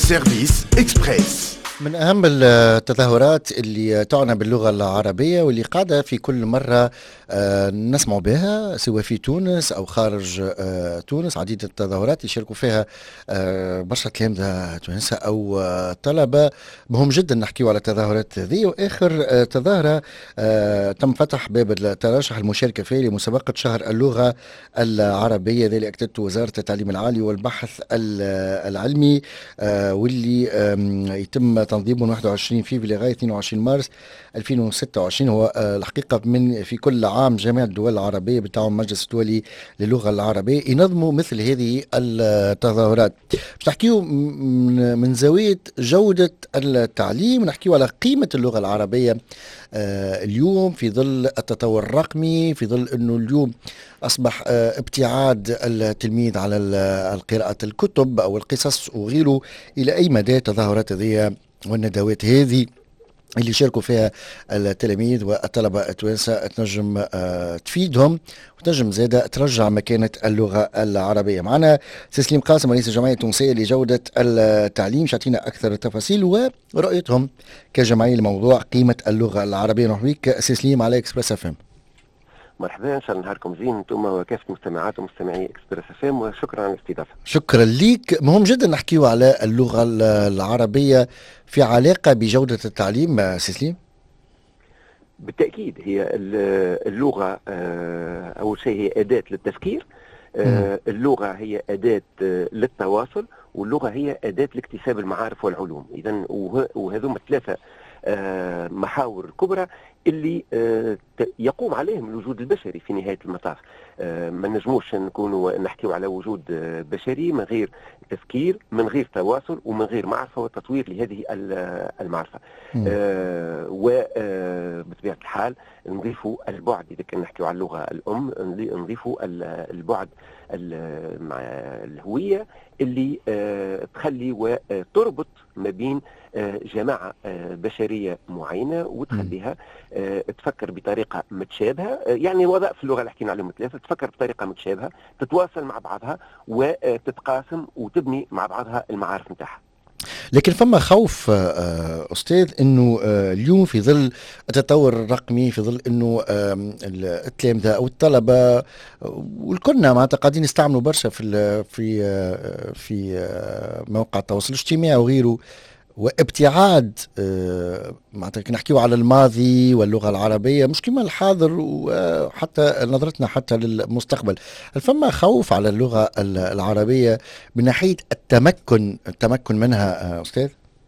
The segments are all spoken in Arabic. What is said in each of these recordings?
سيرفيس إكسبريس. من أهم التظاهرات اللي تعنى باللغة العربية واللي قاعدة في كل مرة نسمع بها سواء في تونس أو خارج تونس. عديد التظاهرات يشاركوا فيها برشا تلامذة تونس أو طلبة. مهم جدا نحكيو على التظاهرات هذه. وآخر تظاهرة تم فتح باب الترشح المشاركة فيه لمسابقة شهر اللغة العربية اللي أكدته وزارة التعليم العالي والبحث العلمي، واللي يتم تنظيمه من 21 فيفري لغاية 22 مارس 2026. هو الحقيقة من في كل عام جميع الدول العربية بالتعاون مع المجلس الدولي للغة العربية ينظموا مثل هذه التظاهرات. باش نحكيو من زاوية جودة التعليم، نحكيو على قيمة اللغة العربية اليوم في ظل التطور الرقمي، في ظل أنه اليوم أصبح ابتعاد التلميذ على القراءة الكتب أو القصص وغيره. إلى أي مدى التظاهرات هذه والندوات هذه اللي شاركوا فيها التلاميذ والطلبة التوانسة تنجم تفيدهم وتنجم زادة ترجع مكانة اللغة العربية؟ معنا سليم قاسم رئيس الجمعية التونسية لجودة التعليم، شاتينا أكثر التفاصيل ورؤيتهم كجمعية لموضوع قيمة اللغة العربية. نرحب بك سليم على إكسبريس اف ام. مرحبا، ان شاء الله نهاركم زين انتم وكافه مستمعات ومستمعي اكسبريس اف ام، وشكرا على الاستضافه. شكرا ليك. مهم جدا نحكيو على اللغه العربيه في علاقه بجوده التعليم سليم. بالتاكيد هي اللغه اول شيء هي اداه للتفكير، اللغه هي اداه للتواصل، واللغه هي اداه لاكتساب المعارف والعلوم. اذا وهذوما ثلاثه محاور كبرى اللي يقوم عليهم الوجود البشري في نهاية المطاف. ما نجموش نكونوا نحكيو على وجود بشري من غير تفكير، من غير تواصل، ومن غير معرفة وتطوير لهذه المعرفة. وبطبيعة الحال نضيفوا البعد، إذا كان نحكيو على اللغة الأم نضيفوا البعد مع الهوية اللي تخلي وتربط ما بين جماعة بشرية معينة وتخليها تفكر بطريقة متشابهة. يعني وظائف اللغة اللي حكينا عليهم ثلاثة، تفكر بطريقة متشابهة، تتواصل مع بعضها وتتقاسم وتبني مع بعضها المعارف نتاعها. لكن فما خوف أستاذ أنه اليوم في ظل التطور الرقمي، في ظل أنه التلامذة أو الطلبة والكلنا معناتها قاعدين يستعملوا برشا في مواقع التواصل الاجتماعي وغيره، وابتعاد معناتها نحكيو على الماضي واللغة العربية مش كما الحاضر وحتى نظرتنا حتى للمستقبل. هل فما خوف على اللغة العربية من ناحية التمكن منها أستاذ؟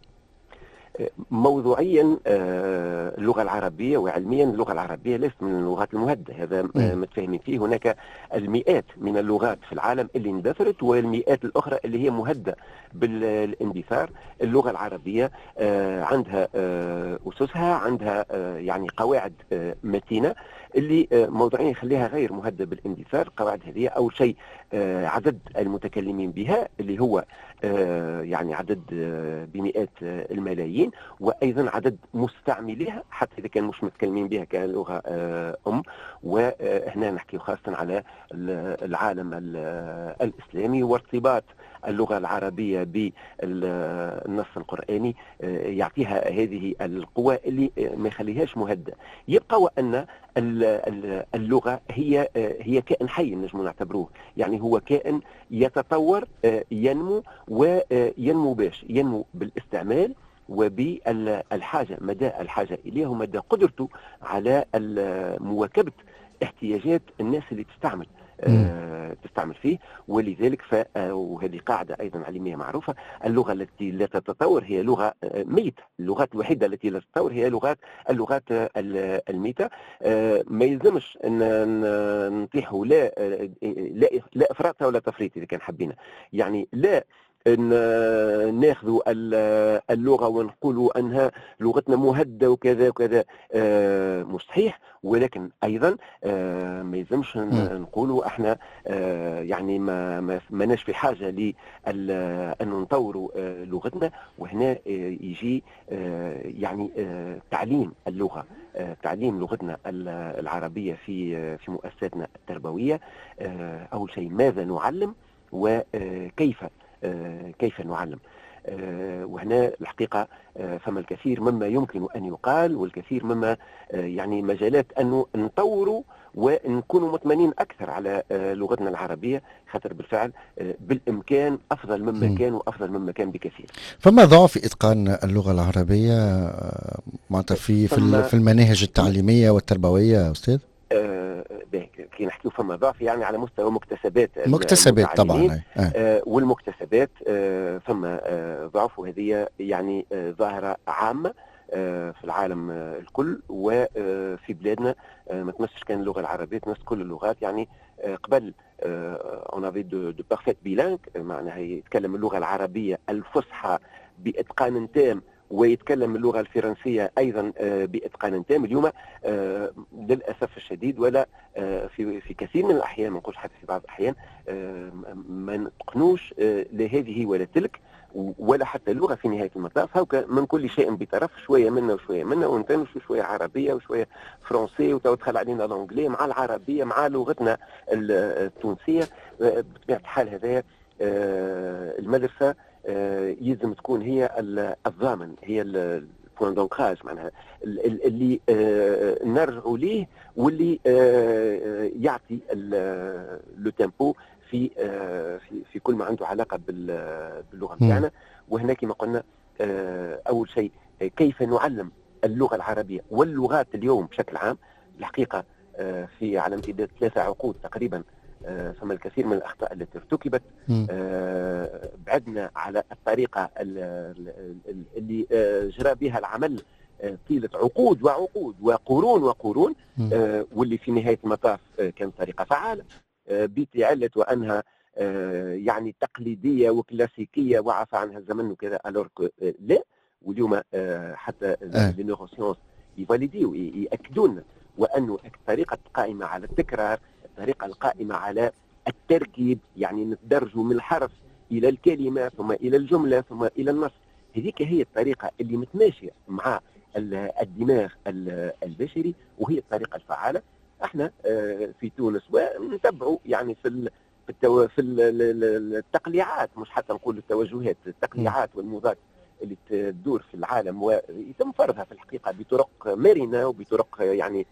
موضوعيا اللغة العربية وعلميا اللغة العربية ليست من اللغات المهدة، هذا متفاهمين فيه. هناك المئات من اللغات في العالم اللي اندثرت والمئات الأخرى اللي هي مهدة بالاندثار. اللغة العربية عندها أسسها، عندها يعني قواعد متينة اللي موضوعيا يخليها غير مهدة بالاندثار. القواعد هذه أول شيء عدد المتكلمين بها اللي هو يعني عدد بمئات الملايين، وأيضا عدد مستعمليها حتى إذا كان مش متكلمين بها كلغة أم. وهنا نحكي خاصة على العالم الإسلامي وارتباط اللغة العربية بالنص القرآني يعطيها هذه القوة اللي ما يخليهاش مهدة. يبقى وأن اللغة هي كائن حي نجم نعتبروه، يعني هو كائن يتطور ينمو، وينمو ينمو بالاستعمال وبالحاجة، مدى الحاجة إليه ومدى قدرته على مواكبة احتياجات الناس اللي تستعمل فيه. ولذلك وهذه قاعدة أيضا علمية معروفة، اللغة التي لا تتطور هي لغة ميتة. اللغات الوحيدة التي لا تتطور هي اللغات الميتة. ما يلزمش أن نطيحوا لا إفراط ولا تفريط إذا كان حبينا، يعني لا ناخذ اللغة ونقولوا أنها لغتنا مهدة وكذا وكذا، مش صحيح. ولكن أيضا ما يلزمش نقولوا احنا يعني ما ناش في حاجة أن نطوروا لغتنا. وهنا يجي يعني تعليم اللغة، تعليم لغتنا العربية في مؤسساتنا التربوية. أول شيء ماذا نعلم وكيف نعلم. وهنا الحقيقة فما الكثير مما يمكن أن يقال، والكثير مما يعني مجالات أنه نطوروا ونكونوا مطمئنين أكثر على لغتنا العربية، خاطر بالفعل بالإمكان أفضل مما كان، وأفضل مما كان بكثير. فما ضعف في إتقان اللغة العربية معناتها في المناهج التعليمية والتربوية أستاذ؟ كي نحكيو فما ضعف يعني على مستوى مكتسبات طبعا. والمكتسبات فما ضعف، وهذه يعني ظاهرة عامة في العالم الكل، وفي بلادنا ما تمسش كان اللغة العربية، تمس كل اللغات. يعني قبل on avait de parfaits bilingues، معناها يتكلم اللغة العربية الفصحى بإتقان تام، ويتكلم اللغة الفرنسية أيضا بإتقان تام. اليوم للأسف الشديد، ولا في كثير من الأحيان، ما نقولش حتى في بعض الأحيان، ما نتقنوش لهذه ولا تلك، ولا حتى اللغة في نهاية المطاف. هاكا من كل شيء بطرف، شوية منا وشوية منا، ونتنشوا شوية عربية وشوية فرنسي، وتدخل علينا الأنجلي مع العربية مع لغتنا التونسية. بطبيعة الحال هذا المدرسة يلزم تكون هي الضامن، هي البوان دونكراج، معناها اللي نرجعوا ليه، واللي يعطي لو تيمبو في كل ما عنده علاقة باللغة نتاعنا. وهنا كما قلنا أول شيء كيف نعلم اللغة العربية واللغات اليوم بشكل عام. الحقيقة في على امتداد 3 عقود تقريبا فما الكثير من الأخطاء التي ارتكبت. بعدنا على الطريقة اللي جرى بها العمل طيلة عقود وعقود وقرون وقرون، واللي في نهاية المطاف كانت طريقة فعالة بعلة وأنها يعني تقليدية وكلاسيكية وعفى عنها الزمن وكذا. ألورك لا، واليوم حتى لي نيروسيونس يفاليديو يأكدون وأنه الطريقة القائمة على التكرار، الطريقة القائمة على التركيب، يعني ندرجوا من الحرف إلى الكلمة ثم إلى الجملة ثم إلى النص، هذيك هي الطريقة اللي متماشية مع الدماغ البشري، وهي الطريقة الفعالة. احنا في تونس ونتبعوا يعني في التقليعات، مش حتى نقول التوجهات، التقليعات والموضات اللي تدور في العالم، ويتم فرضها في الحقيقة بطرق مرنة وبطرق يعني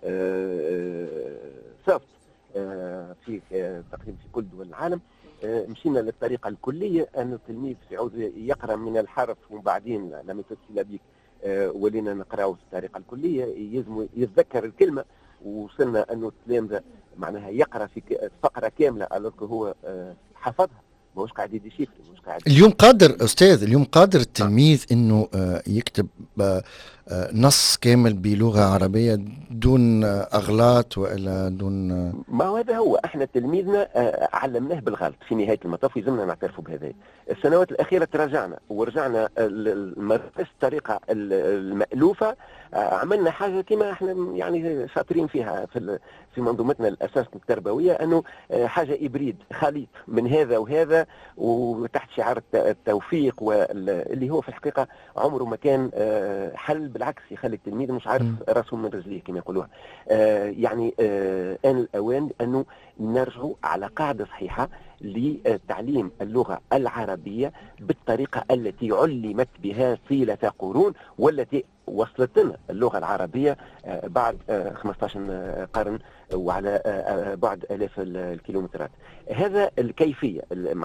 سوفت في تقريبا في كل دول العالم. مشينا للطريقة الكلية، أن التلميذ يعود يقرأ من الحرف وبعدين لم يتصل بك، ولينا نقرأه في الطريقة الكلية، يلزم يتذكر الكلمة. وصلنا أنه التلامذة معناها يقرأ في فقرة كاملة ألوك هو حفظها، مش قاعد يديشيف، مش قاعد. اليوم قادر أستاذ، اليوم قادر التلميذ إنه يكتب نص كامل بلغة عربية دون أغلاط وإلا دون. ما هذا هو، احنا تلميذنا علمناه بالغلط في نهاية المطاف، يلزمنا نعترفوا بهذا. السنوات الأخيرة تراجعنا ورجعنا لمركز الطريقة المألوفة، عملنا حاجة كما احنا يعني شاطرين فيها في منظومتنا الأساس التربوية، أنه حاجة إبريد خليط من هذا وهذا، وتحت شعار التوفيق، واللي هو في الحقيقة عمره ما كان حل، بالعكس يخلي التلميذ مش عارف راسه من رجليه كما يقولوها. يعني آن الأوان أنه نرجع على قاعدة صحيحة لتعليم اللغة العربية بالطريقة التي علمت بها طيلة قرون، والتي وصلت لنا اللغة العربية بعد 15 قرن وعلى بعد آلاف الكيلومترات. هذا الكيفية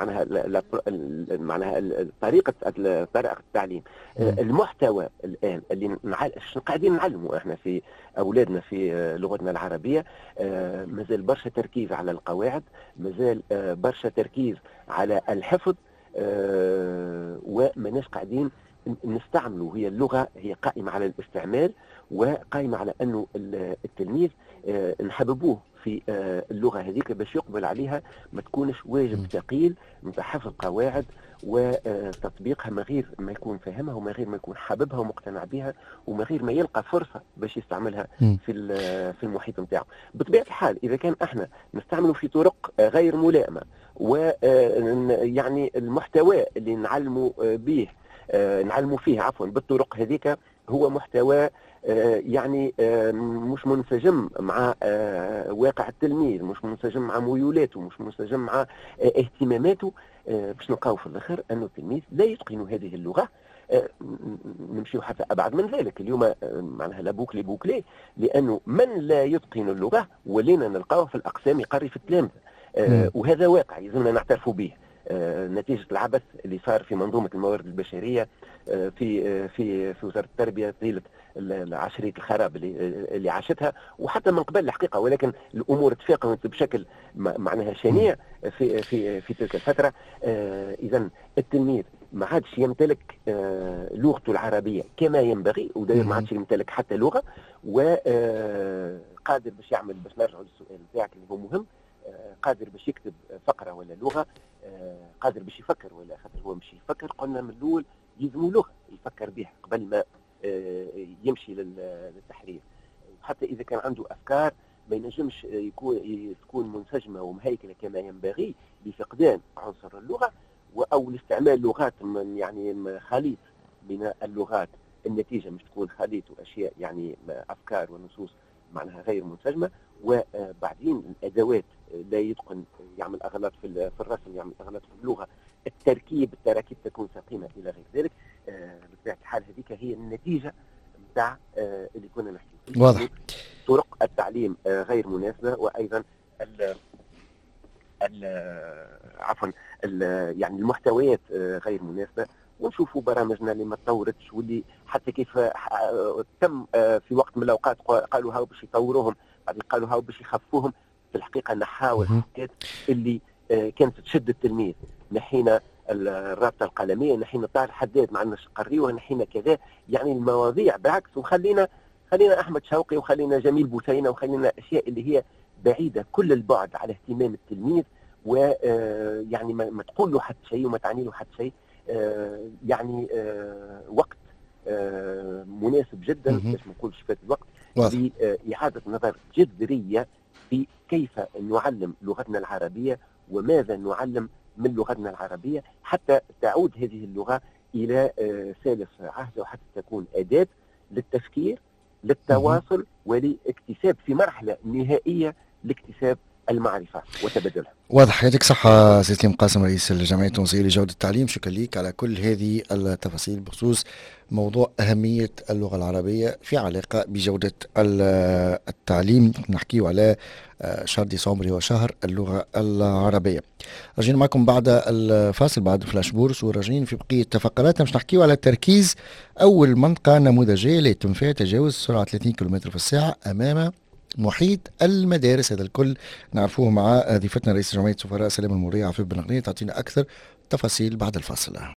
معناها طريقة التعليم. المحتوى الآن اللي قاعدين نعلمه احنا في أولادنا في لغتنا العربية، مازال برشا تركيز على القواعد، مازال برشا تركيز على الحفظ، وماناش قاعدين نستعملوا. هي اللغة هي قائمة على الاستعمال، وقائمة على أنه التلميذ نحببوه في اللغة هذيك باش يقبل عليها، ما تكونش واجب ثقيل نتاع حفظ قواعد وتطبيقها، ما غير ما يكون فاهمها وما غير ما يكون حاببها ومقتنع بها، وما غير ما يلقى فرصة باش يستعملها في المحيط نتاعه. بطبيعة الحال إذا كان احنا نستعمله في طرق غير ملائمة، ويعني المحتوى اللي نعلموا به نعلموا فيه بالطرق هذيك هو محتوى يعني مش منسجم مع واقع التلميذ، مش منسجم مع ميولاته، مش منسجم مع اهتماماته، باش نلقاو في الاخر انه التلميذ لا يتقن هذه اللغه. نمشيو حتى ابعد من ذلك اليوم، معناها لا بوكلي بوكلي، لانه من لا يتقن اللغه ولينا نلقاوه في الاقسام يقري في التلامذه، وهذا واقع يلزمنا نعترفوا به. نتيجه العبث اللي صار في منظومه الموارد البشريه في وزاره التربيه طيله عشريه الخراب اللي عاشتها، وحتى من قبل الحقيقه، ولكن الامور تفاقمت بشكل معناها شنيع في تلك الفتره. اذا التلميذ ما عادش يمتلك لغته العربيه كما ينبغي، وداير ما عادش يمتلك حتى لغه، وقادر باش يعمل، باش نرجع للسؤال بتاعك اللي هو مهم، قادر باش يكتب فقره ولا لغه، قادر باش يفكر، ولا خاطر هو مش يفكر، قلنا من الاول يلزموا لغه يفكر بها قبل ما يمشي للتحرير. حتى اذا كان عنده افكار ما ينجمش تكون منسجمه ومهيكله كما ينبغي لفقدان عنصر اللغه او لاستعمال لغات يعني خليط من اللغات، النتيجه مش تكون خليط واشياء يعني افكار ونصوص معناها غير منسجمه. وبعدين الادوات لا يتقن، يعمل اغلاط في الرسم، يعمل اغلاط في اللغه، التراكيب تكون سقيمه الى غير ذلك. بطبيعه الحال هذيك هي النتيجه نتاع اللي كنا نحكي فيه. واضح. طرق التعليم غير مناسبه، وايضا يعني المحتويات غير مناسبه، ونشوفوا برامجنا اللي ما تطورتش، واللي حتى كيف تم في وقت من الاوقات قالوا هاو باش يطوروهم، بعدين قالوا هاو باش يخفوهم. في الحقيقه نحاول الحاجات اللي كانت تشد التلميذ، نحينا الرابطه القلميه، نحينا طار الحداد ما عندناش نقريوه، نحينا كذا، يعني المواضيع بالعكس، وخلينا احمد شوقي، وخلينا جميل بوسينه، وخلينا اشياء اللي هي بعيده كل البعد على اهتمام التلميذ، ويعني ما تقول له حتى شيء وما تعني له حتى شيء. يعني وقت مناسب جدا، باش ما نقولش فات الوقت، لإعادة نظر جذرية في كيف نعلم لغتنا العربية، وماذا نعلم من لغتنا العربية، حتى تعود هذه اللغة إلى ثالث عهد، وحتى تكون أداة للتفكير، للتواصل، ولاكتساب في مرحلة نهائية لاكتساب المعرفة وتبادلها. واضح. يعطيك صحة سي سليم قاسم، رئيس الجمعية التونسية لجودة التعليم، شكرا لك على كل هذه التفاصيل بخصوص موضوع أهمية اللغة العربية في علاقة بجودة التعليم. نحكيه على شهر ديسمبر هو شهر اللغة العربية. راجعين معكم بعد الفاصل، بعد فلاش بورس، وراجعين في بقية فقراتنا باش نحكيه على تركيز أول منطقة نموذجية اللي يتم فيها تجاوز سرعة 30 كم في الساعة أمام محيط المدارس. هذا الكل نعرفوه مع ضيفتنا رئيس جمعية سفراء سلام المورية عفيف بن غنية. تعطينا أكثر تفاصيل بعد الفاصل.